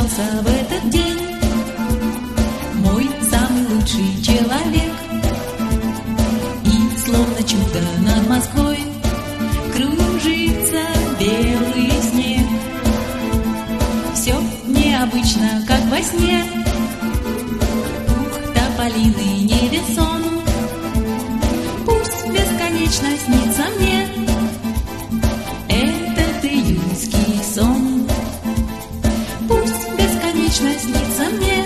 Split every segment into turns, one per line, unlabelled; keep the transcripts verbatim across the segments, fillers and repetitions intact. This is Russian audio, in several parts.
проснулся в этот день мой самый лучший человек, и словно чудо над Москвой кружится белый снег. Все необычно, как во сне, пух тополиный невесон, пусть бесконечно снится мне этот июньский сон. Пусть бесконечно снится мне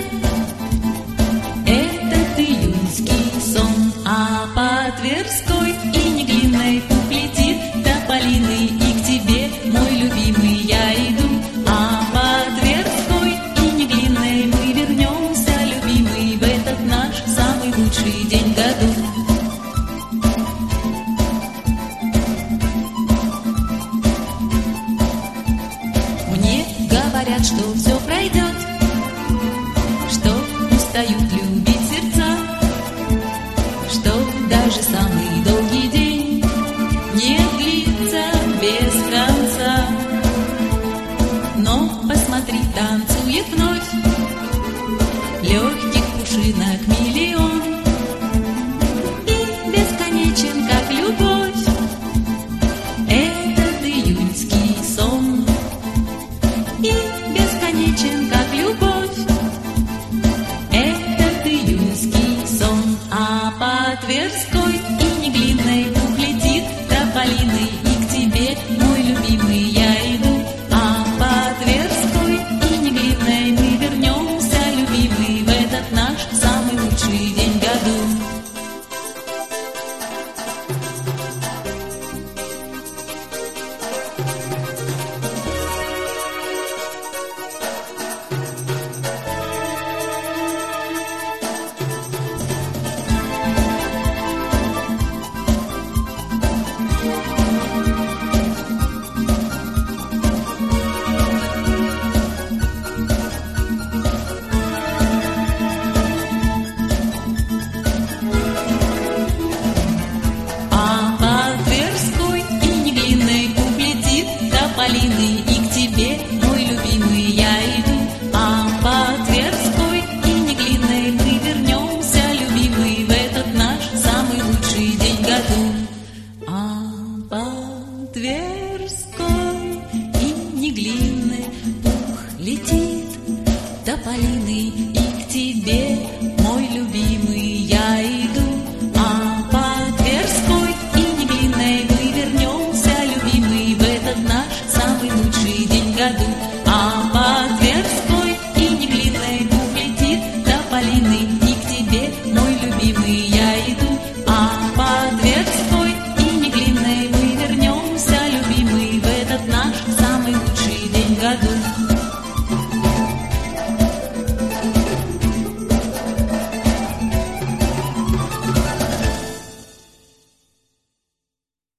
этот июньский сон. А по Тверской и Неглинной пух летит тополиный, и к тебе, мой любимый, я иду. А по Тверской и Неглинной мы вернемся, любимый, в этот наш самый лучший день в году. Мне говорят, что все пройдет, что устают любить сердца, что даже самый долгий день не длится без конца. Но посмотри, танцует вновь легких пушинок миллион, и бесконечен, как любовь, этот июньский сон. И бесконечен, как любовь, этот июньский сон. А по Тверской и Неглинной пух летит тополиный,